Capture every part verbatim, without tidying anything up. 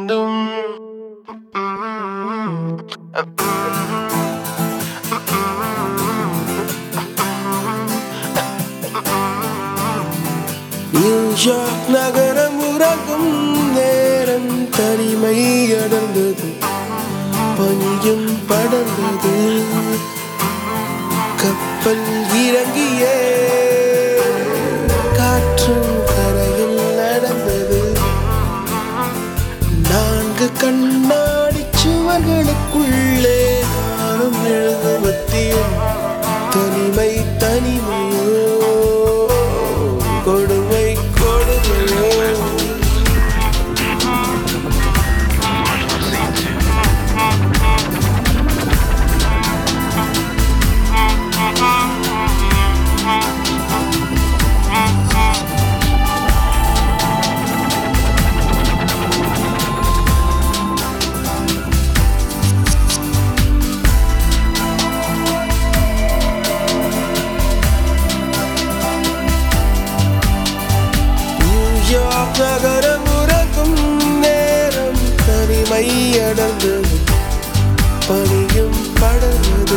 வேண்டும். நியூயார்க் நகரம் உறங்கும் நேரம் தனிமை அடர்ந்தது, பனியும் படர்ந்தது. கப்பல் இறங்கியே காற்றும் கரையில் நடந்தது. நான்கு கண்ணாடி சுவர்களுக்குள்ளே நானும் எழுதுவத்தேன். தனிமை தனிமையோ கொடுமை கொடுமையோ. நகரம் உறங்கும் நேரம் தனிமை அடர்ந்தது, பனியும் படர்ந்தது.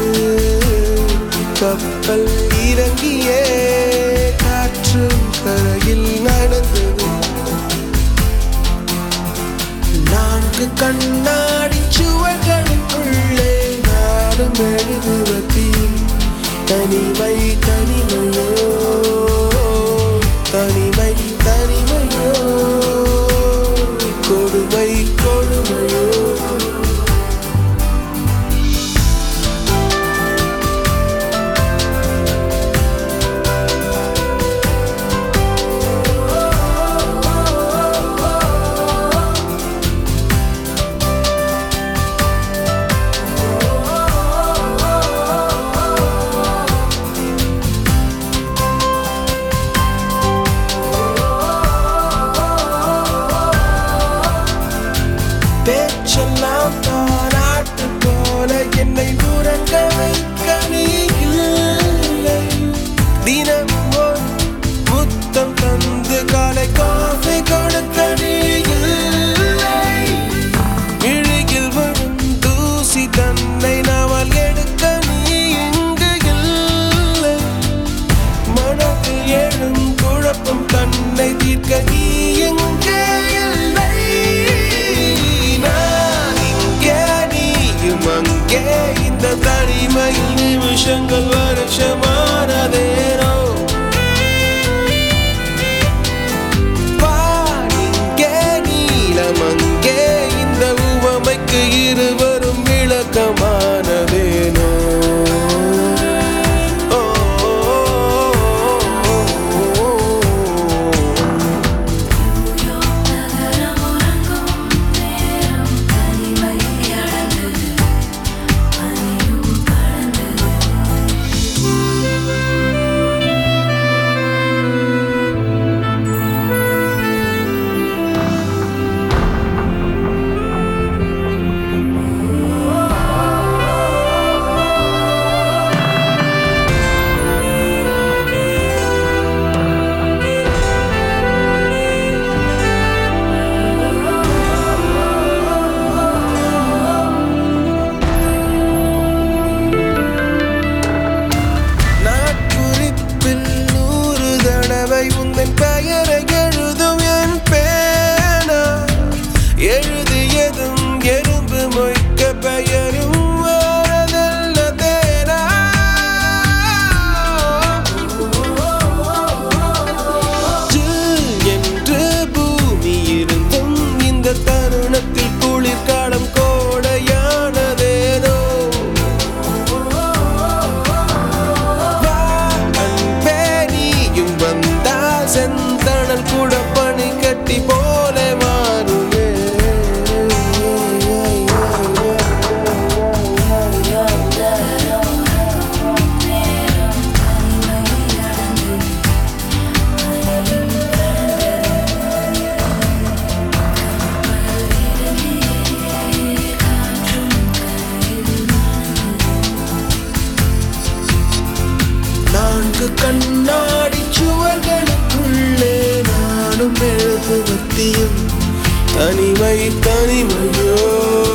கப்பல் இறங்கியே காற்றும் கரையில் நடந்தது. நான்கு கண்ணாடி சுவர்களுக்குள்ளே நாடும் எழுதுவதி. தனிமை தனிமையோ தனிமை தனிமையோ கொடுமை கொடுமையோ. பேச்செல்லாம் தாராட்டு போல என்னை உறங்க வைக்க நீ இல்லை. தினமும் ஒரு முத்தம் தந்து காலை காஃபி கொடுக்க நீ இல்லை. இழுகில் வரும் தூசி தன்னை நாவல் எடுக்க நீ இங்கு இல்லை. மனதில் எழும் குழப்பம் தன்னை தீர்க்க நீ எங்கே இல்லை. அங்கே இந்த தனிமையில் நிமிஷங்கள் வருஷமானதேனோ. வானிங்கே நீலம் அங்கே இந்த உவமைக்கு இருவரும் விளக்கமானதேனோ. தனிமை தனிமையோ